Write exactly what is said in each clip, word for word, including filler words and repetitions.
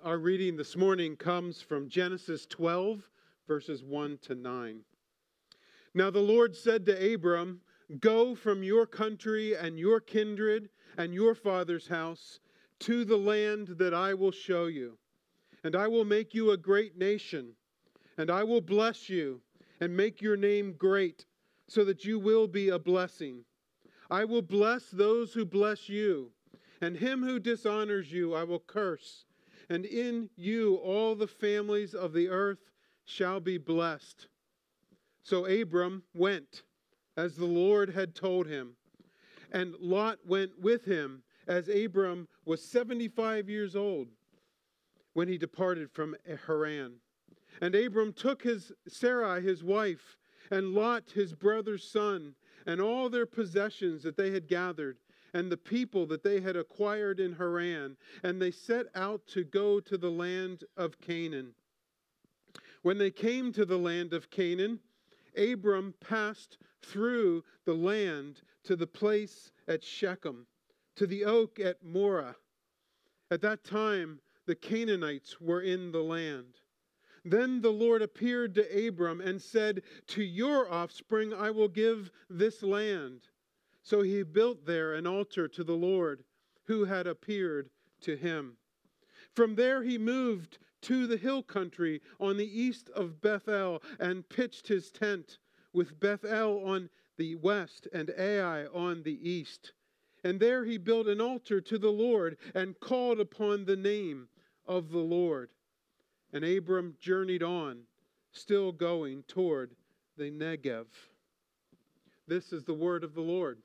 Our reading this morning comes from Genesis twelve, verses one to nine. Now the Lord said to Abram, "Go from your country and your kindred and your father's house to the land that I will show you. And I will make you a great nation, and I will bless you and make your name great, so that you will be a blessing. I will bless those who bless you, and him who dishonors you I will curse. And in you all the families of the earth shall be blessed." So Abram went, as the Lord had told him. And Lot went with him, as Abram was seventy-five years old when he departed from Haran. And Abram took his Sarai his wife, and Lot his brother's son, and all their possessions that they had gathered, and the people that they had acquired in Haran, and they set out to go to the land of Canaan. When they came to the land of Canaan, Abram passed through the land to the place at Shechem, to the oak at Moreh. At that time, the Canaanites were in the land. Then the Lord appeared to Abram and said, "To your offspring I will give this land." So he built there an altar to the Lord, who had appeared to him. From there he moved to the hill country on the east of Bethel and pitched his tent, with Bethel on the west and Ai on the east. And there he built an altar to the Lord and called upon the name of the Lord. And Abram journeyed on, still going toward the Negev. This is the word of the Lord.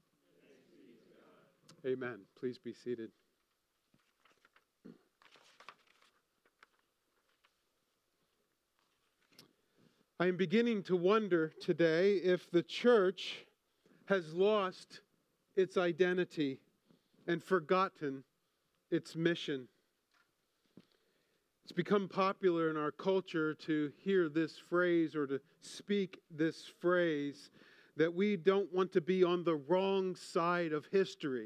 Amen. Please be seated. I am beginning to wonder today if the church has lost its identity and forgotten its mission. It's become popular in our culture to hear this phrase or to speak this phrase that we don't want to be on the wrong side of history.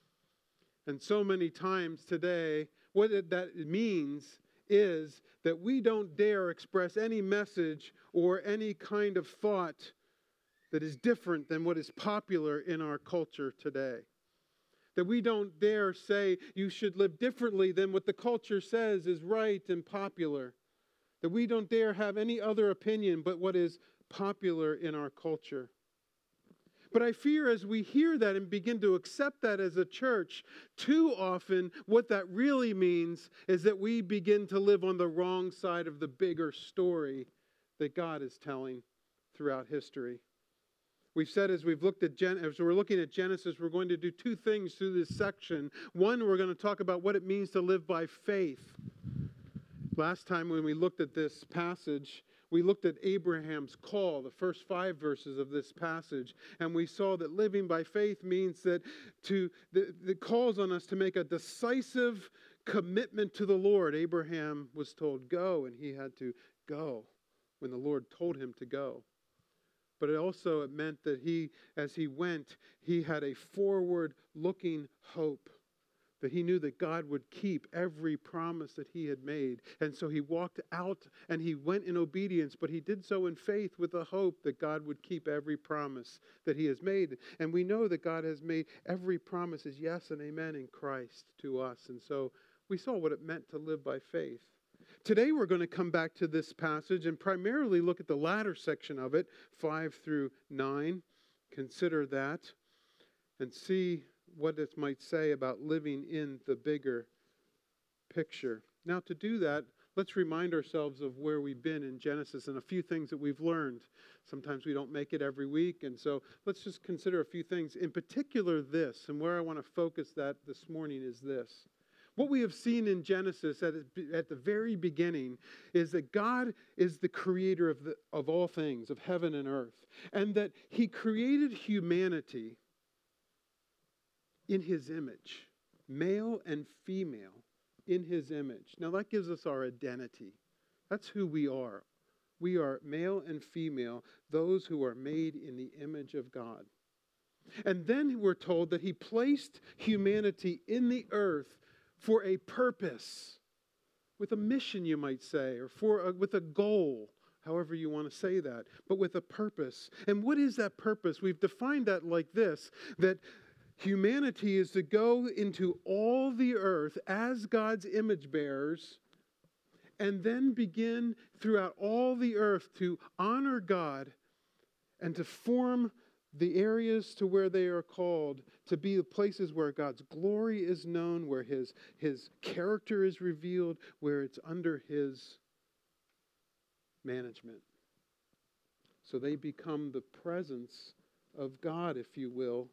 And so many times today, what that means is that we don't dare express any message or any kind of thought that is different than what is popular in our culture today. That we don't dare say you should live differently than what the culture says is right and popular. That we don't dare have any other opinion but what is popular in our culture. But I fear as we hear that and begin to accept that as a church, too often what that really means is that we begin to live on the wrong side of the bigger story that God is telling throughout history. We've said as we've looked at Gen- as we're looking at Genesis, we're going to do two things through this section. One, we're going to talk about what it means to live by faith. Last time when we looked at this passage, we looked at Abraham's call, the first five verses of this passage, and we saw that living by faith means that to the, the calls on us to make a decisive commitment to the Lord. Abraham was told go, and he had to go when the Lord told him to go. But it also it meant that he, as he went, he had a forward-looking hope. That he knew that God would keep every promise that he had made. And so he walked out and he went in obedience, but he did so in faith with a hope that God would keep every promise that he has made. And we know that God has made every promise is yes and amen in Christ to us. And so we saw what it meant to live by faith. Today we're going to come back to this passage and primarily look at the latter section of it, five through nine. Consider that and see what it might say about living in the bigger picture. Now, to do that, let's remind ourselves of where we've been in Genesis and a few things that we've learned. Sometimes we don't make it every week, and so let's just consider a few things. In particular, this, and where I want to focus that this morning is this. What we have seen in Genesis at, at the very beginning is that God is the creator of, the, of all things, of heaven and earth, and that he created humanity in his image, male and female in his image. Now that gives us our identity. That's who we are. We are male and female, those who are made in the image of God. And then we're told that he placed humanity in the earth for a purpose. with a mission, you might say, or for a, with a goal, however you want to say that, but with a purpose. And what is that purpose? We've defined that like this, that humanity is to go into all the earth as God's image bearers and then begin throughout all the earth to honor God and to form the areas to where they are called to be the places where God's glory is known, where His, His character is revealed, where it's under His management. So they become the presence of God, if you will,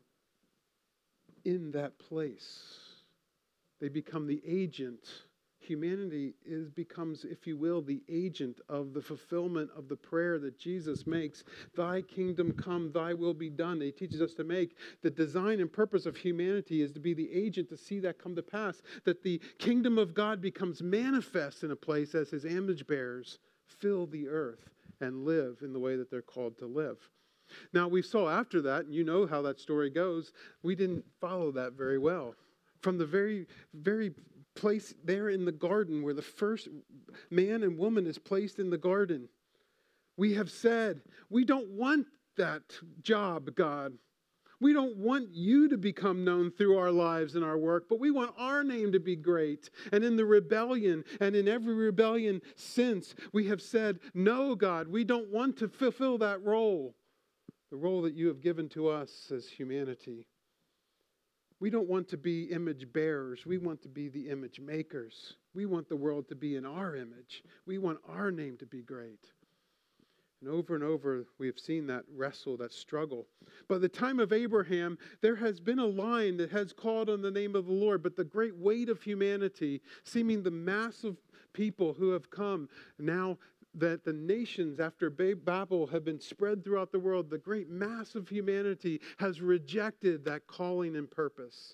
in that place. They become the agent. Humanity is becomes, if you will, the agent of the fulfillment of the prayer that Jesus makes. Thy kingdom come, thy will be done. He teaches us to make the design and purpose of humanity is to be the agent to see that come to pass, that the kingdom of God becomes manifest in a place as His image bearers fill the earth and live in the way that they're called to live. Now, we saw after that, and you know how that story goes, we didn't follow that very well. From the very, very place there in the garden where the first man and woman is placed in the garden, we have said, we don't want that job, God. We don't want you to become known through our lives and our work, but we want our name to be great. And in the rebellion, and in every rebellion since, we have said, no, God, we don't want to fulfill that role, the role that you have given to us as humanity. We don't want to be image bearers. We want to be the image makers. We want the world to be in our image. We want our name to be great. And over and over, we have seen that wrestle, that struggle. By the time of Abraham, there has been a line that has called on the name of the Lord, but the great weight of humanity, seeming the mass of people who have come now that the nations after Babel have been spread throughout the world, the great mass of humanity has rejected that calling and purpose.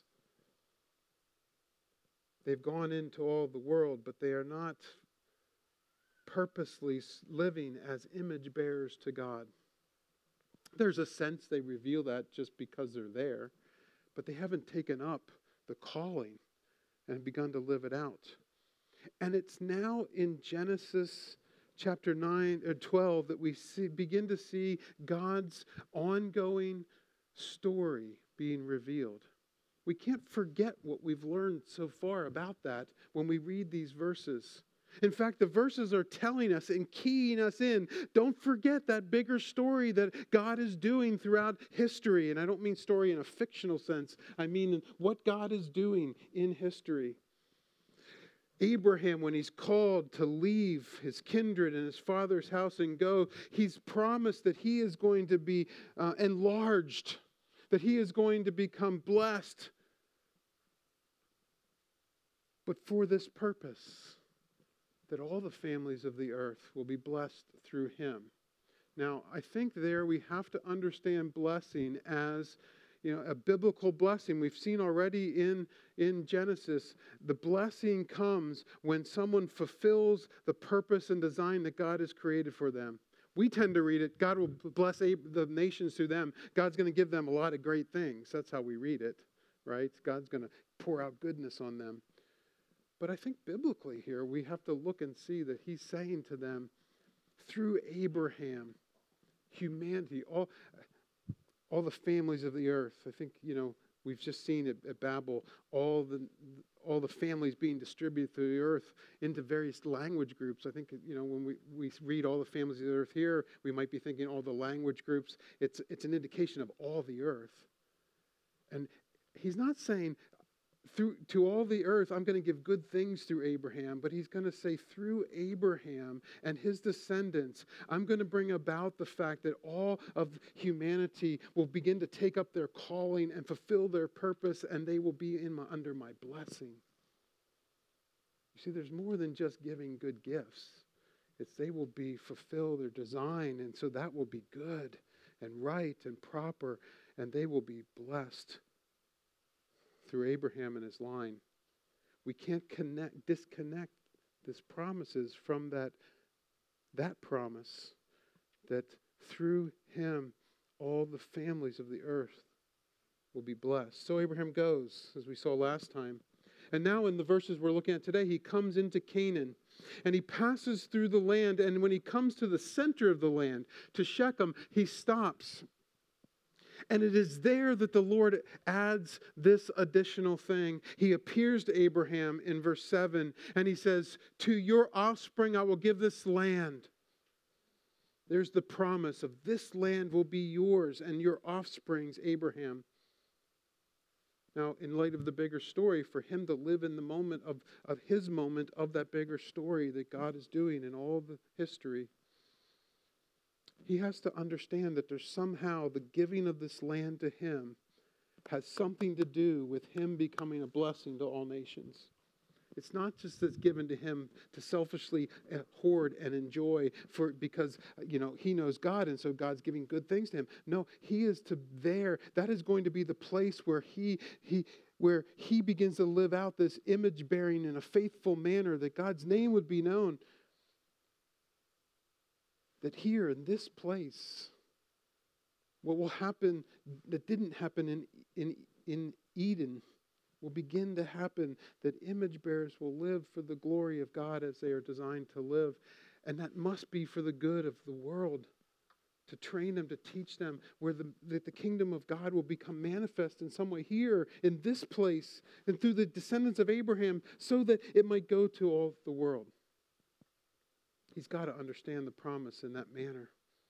They've gone into all the world, but they are not purposely living as image bearers to God. There's a sense they reveal that just because they're there, but they haven't taken up the calling and begun to live it out. And it's now in Genesis chapter nine or twelve that we see, begin to see God's ongoing story being revealed. We can't forget what we've learned so far about that when we read these verses. In fact, the verses are telling us and keying us in. Don't forget that bigger story that God is doing throughout history. And I don't mean story in a fictional sense. I mean what God is doing in history. Abraham, when he's called to leave his kindred and his father's house and go, he's promised that he is going to be uh, enlarged, that he is going to become blessed. But for this purpose, that all the families of the earth will be blessed through him. Now, I think there we have to understand blessing as You know, a biblical blessing. We've seen already in, in Genesis, the blessing comes when someone fulfills the purpose and design that God has created for them. We tend to read it, God will bless the nations through them. God's going to give them a lot of great things. That's how we read it, right? God's going to pour out goodness on them. But I think biblically here, we have to look and see that he's saying to them, through Abraham, humanity, all... all the families of the earth. I think, you know, we've just seen at, at Babel, all the all the families being distributed through the earth into various language groups. I think, you know, when we, we read all the families of the earth here, we might be thinking all the language groups. It's, it's an indication of all the earth. And he's not saying, through to all the earth, I'm going to give good things through Abraham, but he's going to say through Abraham and his descendants, I'm going to bring about the fact that all of humanity will begin to take up their calling and fulfill their purpose, and they will be in my, under my blessing. You see, there's more than just giving good gifts. It's they will be fulfill their design, and so that will be good and right and proper, and they will be blessed through Abraham and his line. We can't connect, disconnect these promises from that, that promise that through him all the families of the earth will be blessed. So Abraham goes, as we saw last time. And now in the verses we're looking at today, he comes into Canaan. And he passes through the land, and when he comes to the center of the land, to Shechem, he stops. And it is there that the Lord adds this additional thing. He appears to Abraham in verse seven, and he says, to your offspring I will give this land. There's the promise of this land will be yours and your offspring's, Abraham. Now, in light of the bigger story, for him to live in the moment of, of his moment of that bigger story that God is doing in all the history, he has to understand that there's somehow the giving of this land to him has something to do with him becoming a blessing to all nations. It's not just that's given to him to selfishly hoard and enjoy for because, you know, he knows God and so God's giving good things to him. No, he is to there. That is going to be the place where he he where he begins to live out this image bearing in a faithful manner, that God's name would be known. That here in this place, what will happen that didn't happen in in in Eden will begin to happen, that image bearers will live for the glory of God as they are designed to live. And that must be for the good of the world, to train them, to teach them, where the, that the kingdom of God will become manifest in some way here, in this place, and through the descendants of Abraham, so that it might go to all the world. He's got to understand the promise in that manner.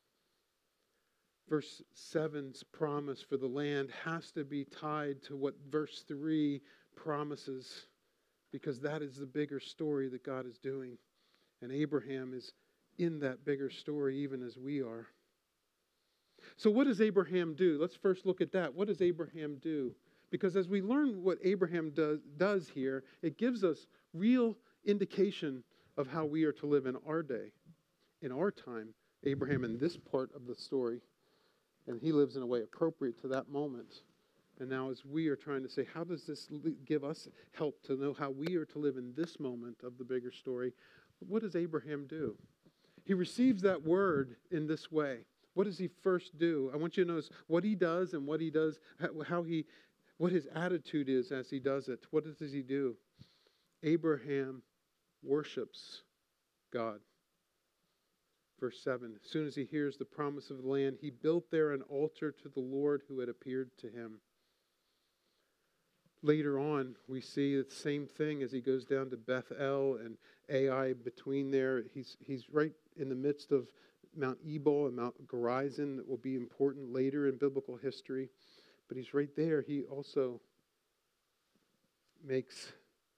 Verse seven's promise for the land has to be tied to what verse three promises, because that is the bigger story that God is doing. And Abraham is in that bigger story even as we are. So what does Abraham do? Let's first look at that. What does Abraham do? Because as we learn what Abraham does, does here, it gives us real indication of how we are to live in our day, in our time. Abraham in this part of the story. And he lives in a way appropriate to that moment. And now as we are trying to say, how does this give us help to know how we are to live in this moment of the bigger story? What does Abraham do? He receives that word in this way. What does he first do? I want you to notice what he does and what he does, how he, what his attitude is as he does it. What does he do? Abraham worships God. Verse seven, as soon as he hears the promise of the land, he built there an altar to the Lord who had appeared to him. Later on, we see the same thing as he goes down to Bethel and Ai between there. He's, he's right in the midst of Mount Ebal and Mount Gerizim that will be important later in biblical history. But he's right there. He also makes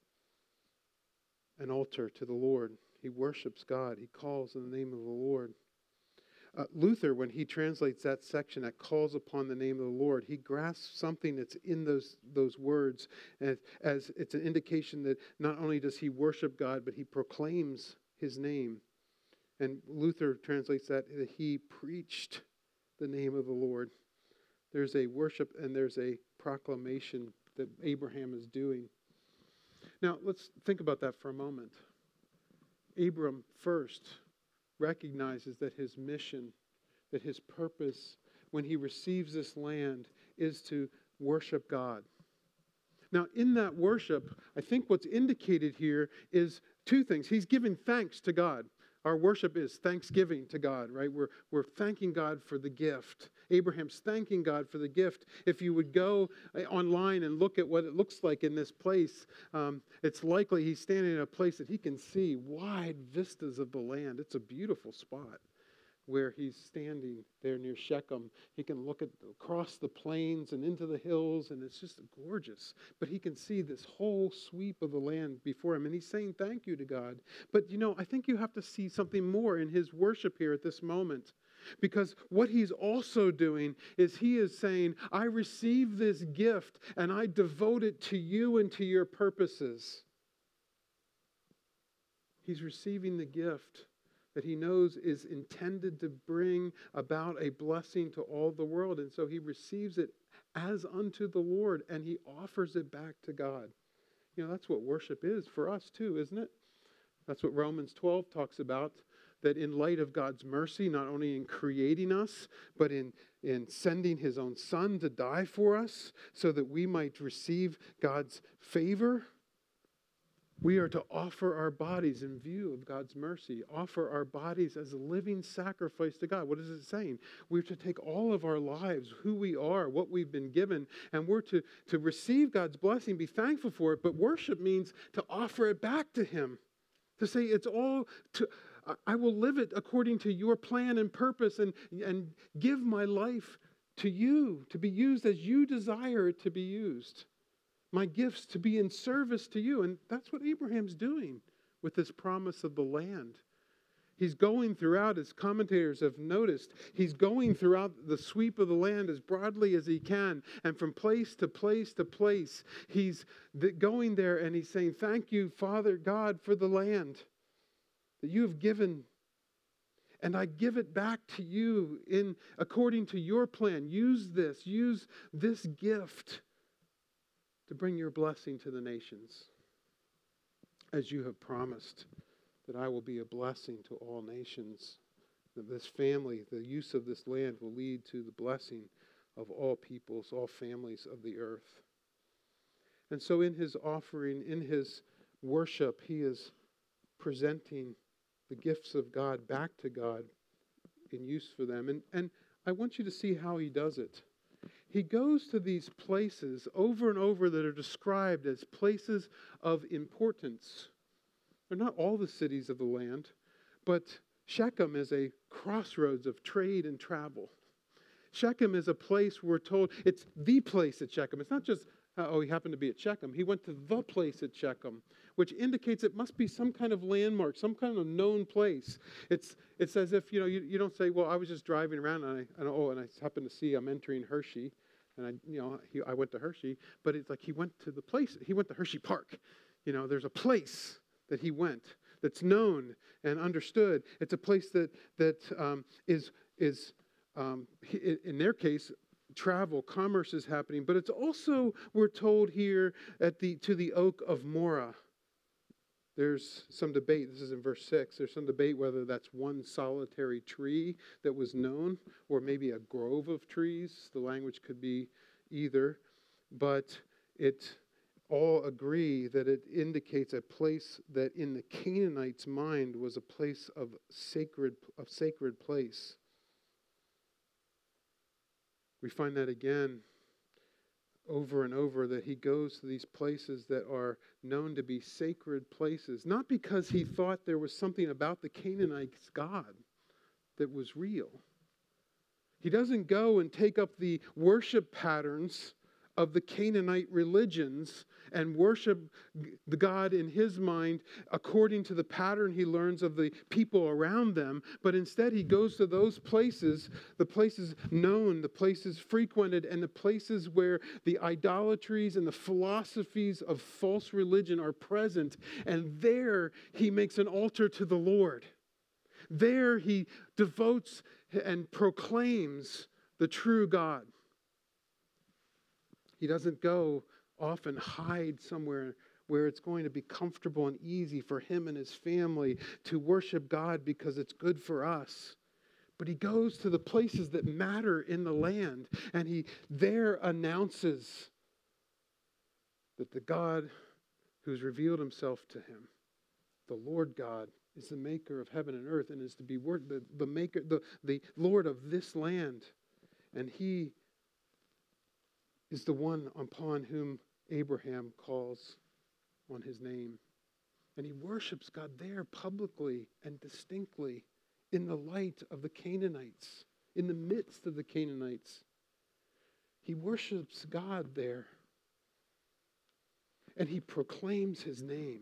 an altar to the Lord. He worships God. He calls in the name of the Lord. Uh, Luther, when he translates that section that calls upon the name of the Lord, he grasps something that's in those, those words as, as it's an indication that not only does he worship God, but he proclaims his name. And Luther translates that, that he preached the name of the Lord. There's a worship and there's a proclamation that Abraham is doing. Now, let's think about that for a moment. Abram first recognizes that his mission, that his purpose when he receives this land is to worship God. Now, in that worship, I think what's indicated here is two things. He's giving thanks to God. Our worship is thanksgiving to God, right? We're, we're thanking God for the gift. Abraham's thanking God for the gift. If you would go online and look at what it looks like in this place, um, it's likely he's standing in a place that he can see wide vistas of the land. It's a beautiful spot where he's standing there near Shechem. He can look at across the plains and into the hills, and it's just gorgeous. But he can see this whole sweep of the land before him, and he's saying thank you to God. But, you know, I think you have to see something more in his worship here at this moment. Because what he's also doing is he is saying, I receive this gift, and I devote it to you and to your purposes. He's receiving the gift that he knows is intended to bring about a blessing to all the world. And so he receives it as unto the Lord, and he offers it back to God. You know, that's what worship is for us too, isn't it? That's what Romans twelve talks about, that in light of God's mercy, not only in creating us, but in, in sending his own Son to die for us so that we might receive God's favor. We are to offer our bodies in view of God's mercy, offer our bodies as a living sacrifice to God. What is it saying? We're to take all of our lives, who we are, what we've been given, and we're to, to receive God's blessing, be thankful for it, but worship means to offer it back to Him, to say it's all, to, I will live it according to your plan and purpose and, and give my life to you, to be used as you desire it to be used. My gifts to be in service to you. And that's what Abraham's doing with this promise of the land. He's going throughout, as commentators have noticed, he's going throughout the sweep of the land as broadly as he can. And from place to place to place, he's going there and he's saying, thank you, Father God, for the land that you have given. And I give it back to you in according to your plan. Use this, use this gift to bring your blessing to the nations, as you have promised that I will be a blessing to all nations, that this family, the use of this land will lead to the blessing of all peoples, all families of the earth. And so in his offering, in his worship, he is presenting the gifts of God back to God in use for them. And, and I want you to see how he does it. He goes to these places over and over that are described as places of importance. They're not all the cities of the land, but Shechem is a crossroads of trade and travel. Shechem is a place we're told, it's the place at Shechem. It's not just, oh, he happened to be at Shechem. He went to the place at Shechem, which indicates it must be some kind of landmark, some kind of known place. It's it's as if, you know, you, you don't say, well, I was just driving around and I, and oh, and I happened to see I'm entering Hershey, and I, you know, he, I went to Hershey, but it's like he went to the place, he went to Hershey Park. You know, there's a place that he went that's known and understood. It's a place that that um, is is um, in their case, travel, commerce is happening, but it's also, we're told here, at the to the oak of Moreh. There's some debate, this is in verse six, there's some debate whether that's one solitary tree that was known, or maybe a grove of trees. The language could be either, but it all agree that it indicates a place that in the Canaanites' mind was a place of sacred, of sacred place. We find that again over and over, that he goes to these places that are known to be sacred places, not because he thought there was something about the Canaanites' God that was real. He doesn't go and take up the worship patterns of the Canaanite religions and worship the God in his mind according to the pattern he learns of the people around them, but instead he goes to those places, the places known, the places frequented, and the places where the idolatries and the philosophies of false religion are present, and there he makes an altar to the Lord. There he devotes and proclaims the true God. He doesn't go off and hide somewhere where it's going to be comfortable and easy for him and his family to worship God because it's good for us. But he goes to the places that matter in the land, and he there announces that the God who's revealed himself to him, the Lord God, is the maker of heaven and earth and is to be word, the, the maker, the, the Lord of this land. And he is the one upon whom Abraham calls on his name. And he worships God there publicly and distinctly in the light of the Canaanites, in the midst of the Canaanites. He worships God there. And he proclaims his name.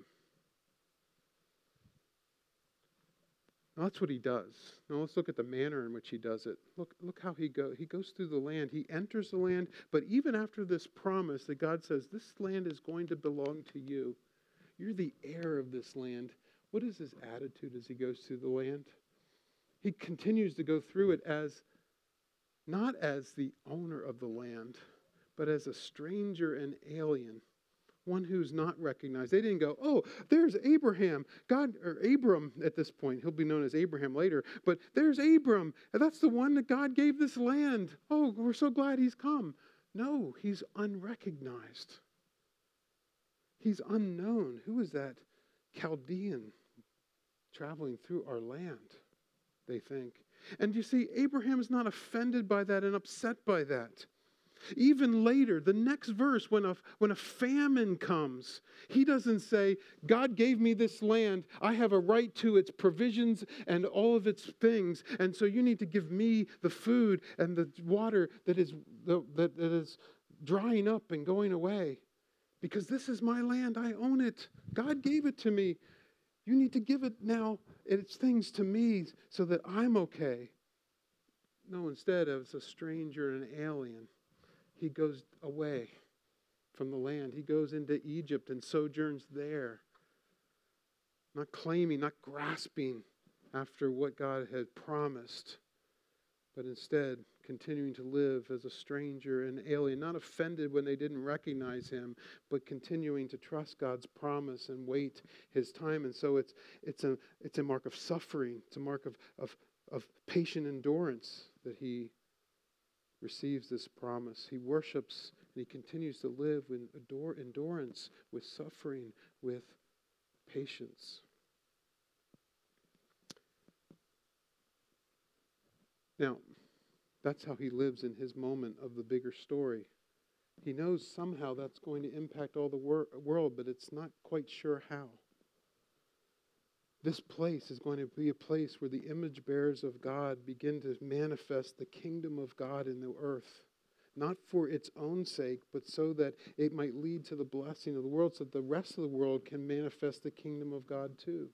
Now that's what he does. Now let's look at the manner in which he does it. Look, look how he goes. He goes through the land. He enters the land. But even after this promise that God says, this land is going to belong to you. You're the heir of this land. What is his attitude as he goes through the land? He continues to go through it as, not as the owner of the land, but as a stranger and alien. One who's not recognized. They didn't go, oh, there's Abraham. God, or Abram at this point. He'll be known as Abraham later. But there's Abram. And that's the one that God gave this land. Oh, we're so glad he's come. No, he's unrecognized. He's unknown. Who is that Chaldean traveling through our land, they think. And you see, Abraham is not offended by that and upset by that. Even later, the next verse, when a, when a famine comes, he doesn't say, God gave me this land. I have a right to its provisions and all of its things. And so you need to give me the food and the water that is, that, that is drying up and going away. Because this is my land. I own it. God gave it to me. You need to give it now, its things to me so that I'm okay. No, instead, as a stranger and an alien, he goes away from the land. He goes into Egypt and sojourns there. Not claiming, not grasping after what God had promised, but instead continuing to live as a stranger and alien. Not offended when they didn't recognize him, but continuing to trust God's promise and wait his time. And so it's it's a it's a mark of suffering. It's a mark of of, of patient endurance that he receives this promise. He worships and he continues to live with adore, endurance, with suffering, with patience. Now, that's how he lives in his moment of the bigger story. He knows somehow that's going to impact all the wor- world, but it's not quite sure how. This place is going to be a place where the image bearers of God begin to manifest the kingdom of God in the earth. Not for its own sake, but so that it might lead to the blessing of the world, so that the rest of the world can manifest the kingdom of God too.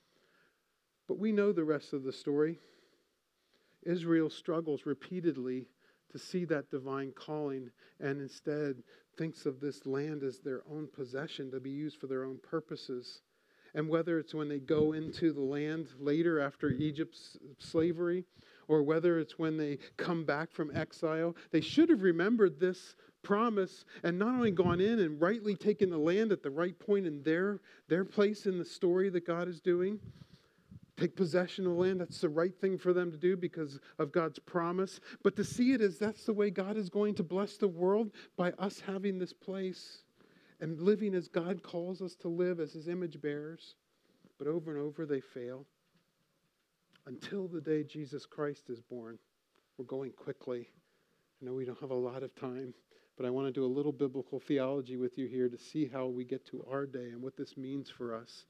But we know the rest of the story. Israel struggles repeatedly to see that divine calling and instead thinks of this land as their own possession to be used for their own purposes. And whether it's when they go into the land later after Egypt's slavery, or whether it's when they come back from exile, they should have remembered this promise and not only gone in and rightly taken the land at the right point in their, their place in the story that God is doing. Take possession of the land, that's the right thing for them to do because of God's promise. But to see it as that's the way God is going to bless the world by us having this place and living as God calls us to live as his image bearers. But over and over they fail. Until the day Jesus Christ is born. We're going quickly. I know we don't have a lot of time, but I want to do a little biblical theology with you here to see how we get to our day and what this means for us.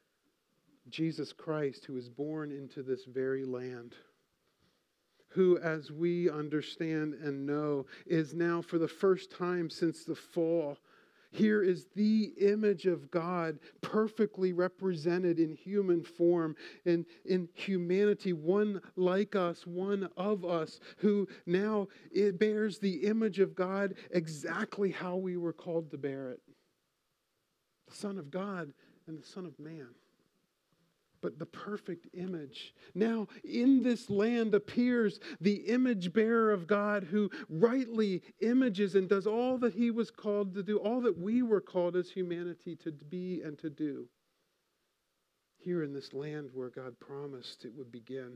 Jesus Christ, who is born into this very land, who, as we understand and know, is now for the first time since the fall, here is the image of God perfectly represented in human form, in, in humanity, one like us, one of us, who now it bears the image of God exactly how we were called to bear it. The Son of God and the Son of Man. But the perfect image. Now, in this land appears the image bearer of God who rightly images and does all that he was called to do, all that we were called as humanity to be and to do. Here in this land where God promised it would begin.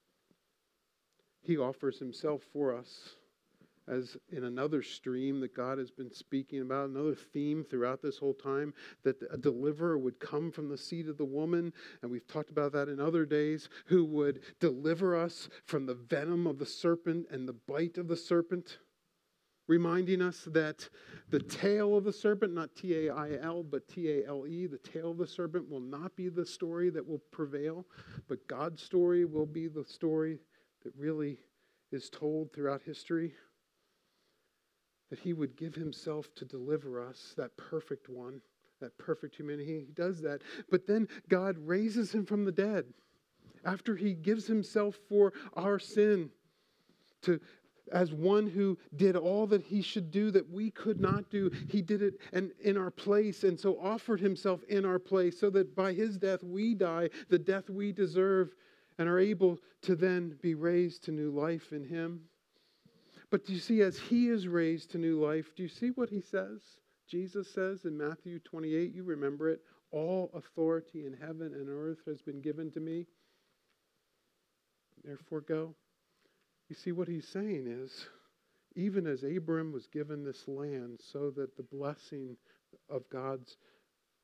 He offers himself for us. As in another stream that God has been speaking about, another theme throughout this whole time, that a deliverer would come from the seed of the woman, and we've talked about that in other days, who would deliver us from the venom of the serpent and the bite of the serpent, reminding us that the tail of the serpent, not T A I L, but T A L E, the tail of the serpent will not be the story that will prevail, but God's story will be the story that really is told throughout history. That he would give himself to deliver us, that perfect one, that perfect humanity. He does that. But then God raises him from the dead after he gives himself for our sin to as one who did all that he should do that we could not do. He did it and in our place and so offered himself in our place so that by his death we die, the death we deserve, and are able to then be raised to new life in him. But do you see, as he is raised to new life, do you see what he says? Jesus says in Matthew twenty-eight, you remember it, all authority in heaven and earth has been given to me. Therefore go. You see, what he's saying is, even as Abram was given this land so that the blessing of God's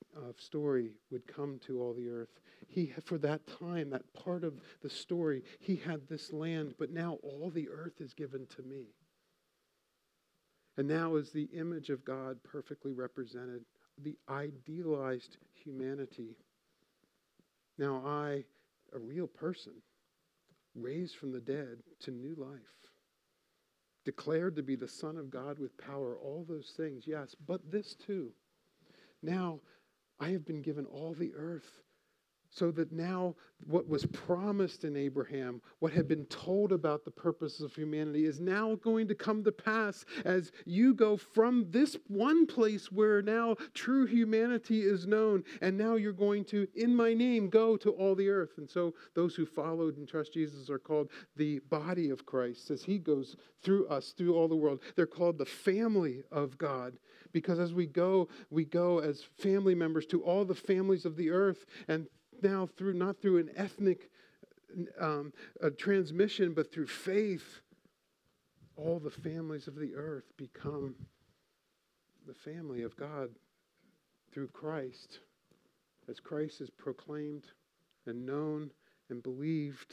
uh, story would come to all the earth. He, for that time, that part of the story, he had this land, but now all the earth is given to me. And now is the image of God perfectly represented, the idealized humanity. Now I, a real person, raised from the dead to new life, declared to be the Son of God with power, all those things, yes, but this too. Now I have been given all the earth, so that now what was promised in Abraham, what had been told about the purposes of humanity, is now going to come to pass as you go from this one place where now true humanity is known, and now you're going to, in my name, go to all the earth. And so those who followed and trust Jesus are called the body of Christ as he goes through us, through all the world. They're called the family of God, because as we go, we go as family members to all the families of the earth, and now through, not through an ethnic um, a transmission, but through faith, all the families of the earth become the family of God through Christ, as Christ is proclaimed and known and believed.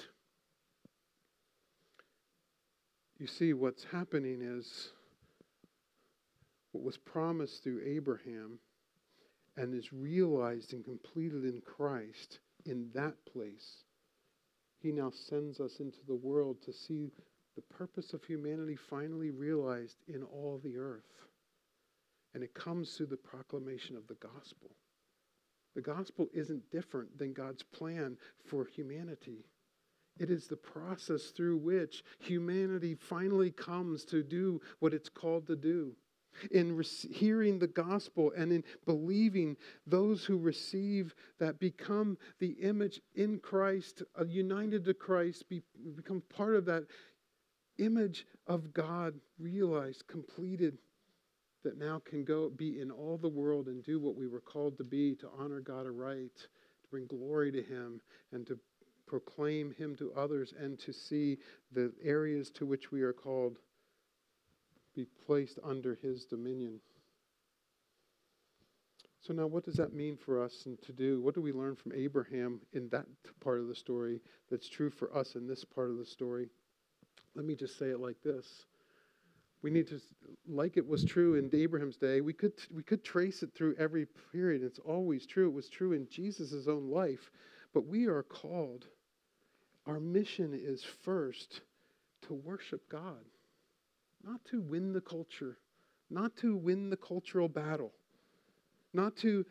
You see, what's happening is what was promised through Abraham and is realized and completed in Christ, in that place, he now sends us into the world to see the purpose of humanity finally realized in all the earth. And it comes through the proclamation of the gospel. The gospel isn't different than God's plan for humanity. It is the process through which humanity finally comes to do what it's called to do. In re- hearing the gospel and in believing, those who receive that become the image in Christ, uh, united to Christ, be, become part of that image of God, realized, completed, that now can go be in all the world and do what we were called to be, to honor God aright, to bring glory to him, and to proclaim him to others, and to see the areas to which we are called be placed under his dominion. So now what does that mean for us and to do? What do we learn from Abraham in that part of the story that's true for us in this part of the story? Let me just say it like this. We need to, like it was true in Abraham's day, we could we could trace it through every period. It's always true. It was true in Jesus' own life. But we are called, our mission is first to worship God. Not to win the culture, not to win the cultural battle, not to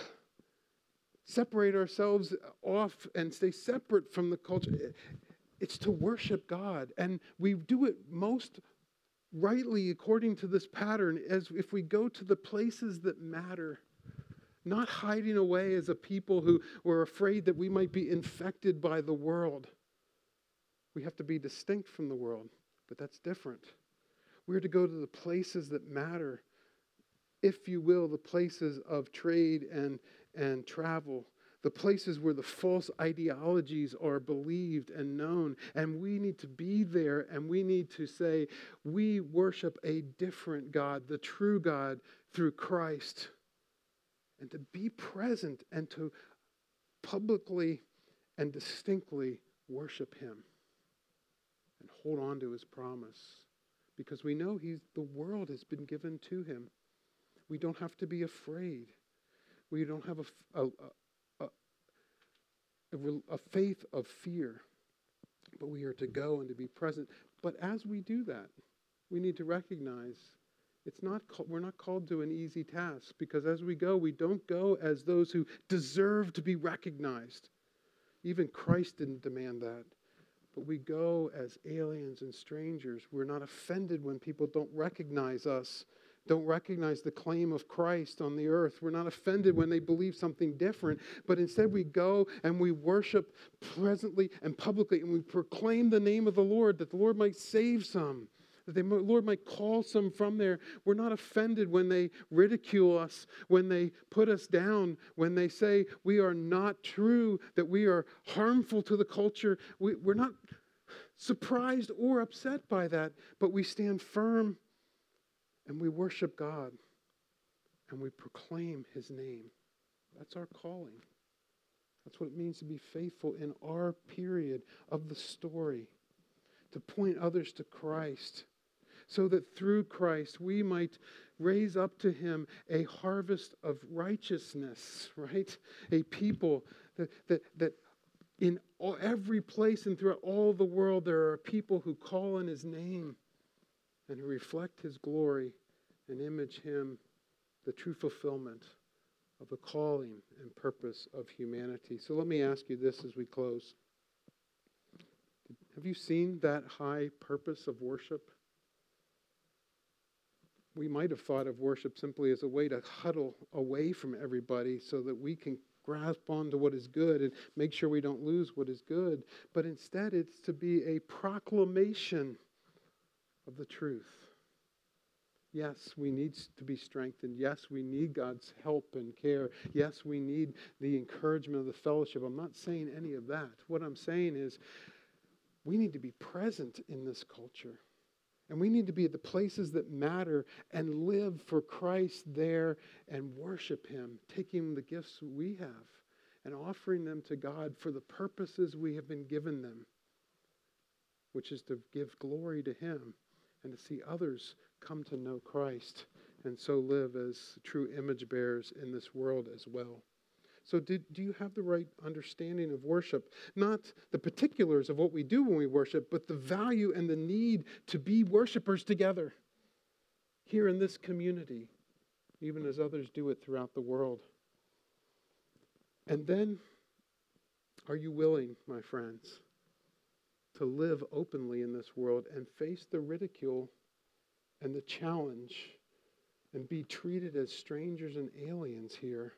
separate ourselves off and stay separate from the culture. It's to worship God. And we do it most rightly according to this pattern as if we go to the places that matter, not hiding away as a people who were afraid that we might be infected by the world. We have to be distinct from the world, but that's different. We're to go to the places that matter, if you will, the places of trade and, and travel, the places where the false ideologies are believed and known. And we need to be there, and we need to say, we worship a different God, the true God, through Christ. And to be present and to publicly and distinctly worship him and hold on to his promise. Because we know he's, the world has been given to him. We don't have to be afraid. We don't have a, a, a, a, a faith of fear. But we are to go and to be present. But as we do that, we need to recognize it's not we're not called to an easy task. Because as we go, we don't go as those who deserve to be recognized. Even Christ didn't demand that. But we go as aliens and strangers. We're not offended when people don't recognize us, don't recognize the claim of Christ on the earth. We're not offended when they believe something different. But instead we go and we worship presently and publicly, and we proclaim the name of the Lord, that the Lord might save some, that the Lord might call some from there. We're not offended when they ridicule us, when they put us down, when they say we are not true, that we are harmful to the culture. We, we're not surprised or upset by that, but we stand firm and we worship God and we proclaim his name That's our calling. That's what it means to be faithful in our period of the story, to point others to Christ, so that through Christ we might raise up to him a harvest of righteousness, right? A people that, that, that in all, every place and throughout all the world, there are people who call on his name and who reflect his glory and image him, the true fulfillment of the calling and purpose of humanity. So let me ask you this as we close. Have you seen that high purpose of worship? We might have thought of worship simply as a way to huddle away from everybody so that we can grasp onto what is good and make sure we don't lose what is good. But instead, it's to be a proclamation of the truth. Yes, we need to be strengthened. Yes, we need God's help and care. Yes, we need the encouragement of the fellowship. I'm not saying any of that. What I'm saying is we need to be present in this culture. And we need to be at the places that matter and live for Christ there and worship him, taking the gifts we have and offering them to God for the purposes we have been given them, which is to give glory to him and to see others come to know Christ and so live as true image bearers in this world as well. So did, do you have the right understanding of worship? Not the particulars of what we do when we worship, but the value and the need to be worshipers together here in this community, even as others do it throughout the world. And then, are you willing, my friends, to live openly in this world and face the ridicule and the challenge and be treated as strangers and aliens here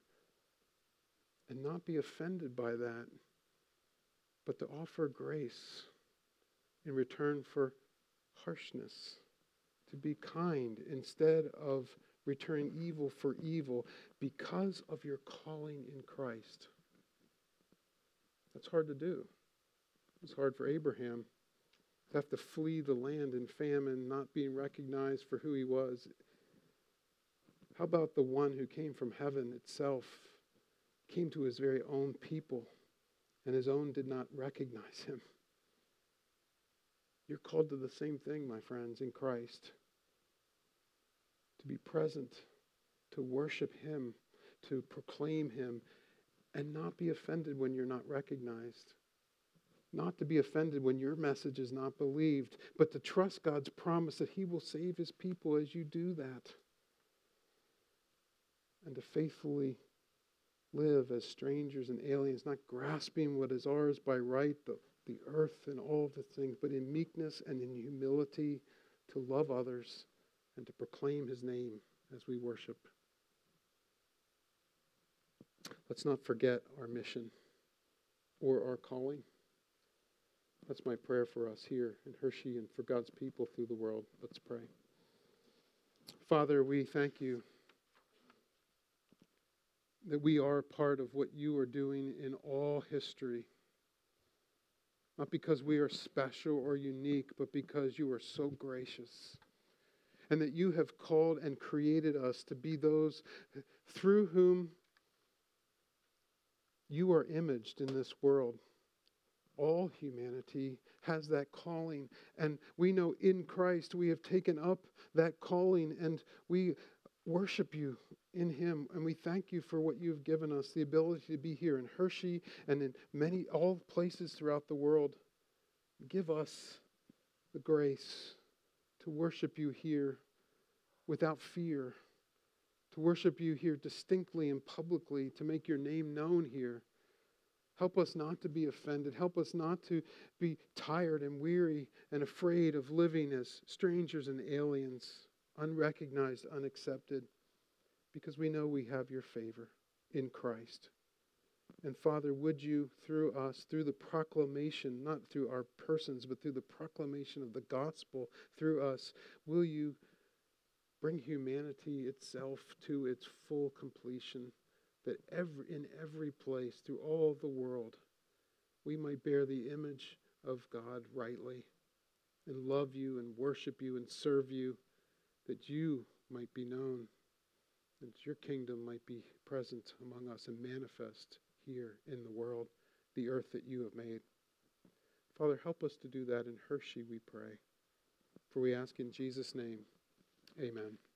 and not be offended by that, but to offer grace in return for harshness, to be kind instead of returning evil for evil because of your calling in Christ? That's hard to do. It's hard for Abraham to have to flee the land in famine, not being recognized for who he was. How about the one who came from heaven itself, came to his very own people, and his own did not recognize him? You're called to the same thing, my friends, in Christ. To be present, to worship him, to proclaim him, and not be offended when you're not recognized. Not to be offended when your message is not believed, but to trust God's promise that he will save his people as you do that. And to faithfully live as strangers and aliens, not grasping what is ours by right, the, the earth and all of the things, but in meekness and in humility to love others and to proclaim his name as we worship. Let's not forget our mission or our calling. That's my prayer for us here in Hershey and for God's people through the world. Let's pray. Father, we thank you that we are part of what you are doing in all history. Not because we are special or unique, but because you are so gracious. And that you have called and created us to be those through whom you are imaged in this world. All humanity has that calling. And we know in Christ we have taken up that calling and we worship you in him. And we thank you for what you've given us, the ability to be here in Hershey and in many, all places throughout the world. Give us the grace to worship you here without fear, to worship you here distinctly and publicly, to make your name known here. Help us not to be offended. Help us not to be tired and weary and afraid of living as strangers and aliens, unrecognized, unaccepted, because we know we have your favor in Christ. And Father, would you, through us, through the proclamation, not through our persons, but through the proclamation of the gospel through us, will you bring humanity itself to its full completion, that every, in every place, through all the world, we might bear the image of God rightly and love you and worship you and serve you, that you might be known that your kingdom might be present among us and manifest here in the world, the earth that you have made. Father, help us to do that in Hershey, we pray. For we ask in Jesus' name, amen.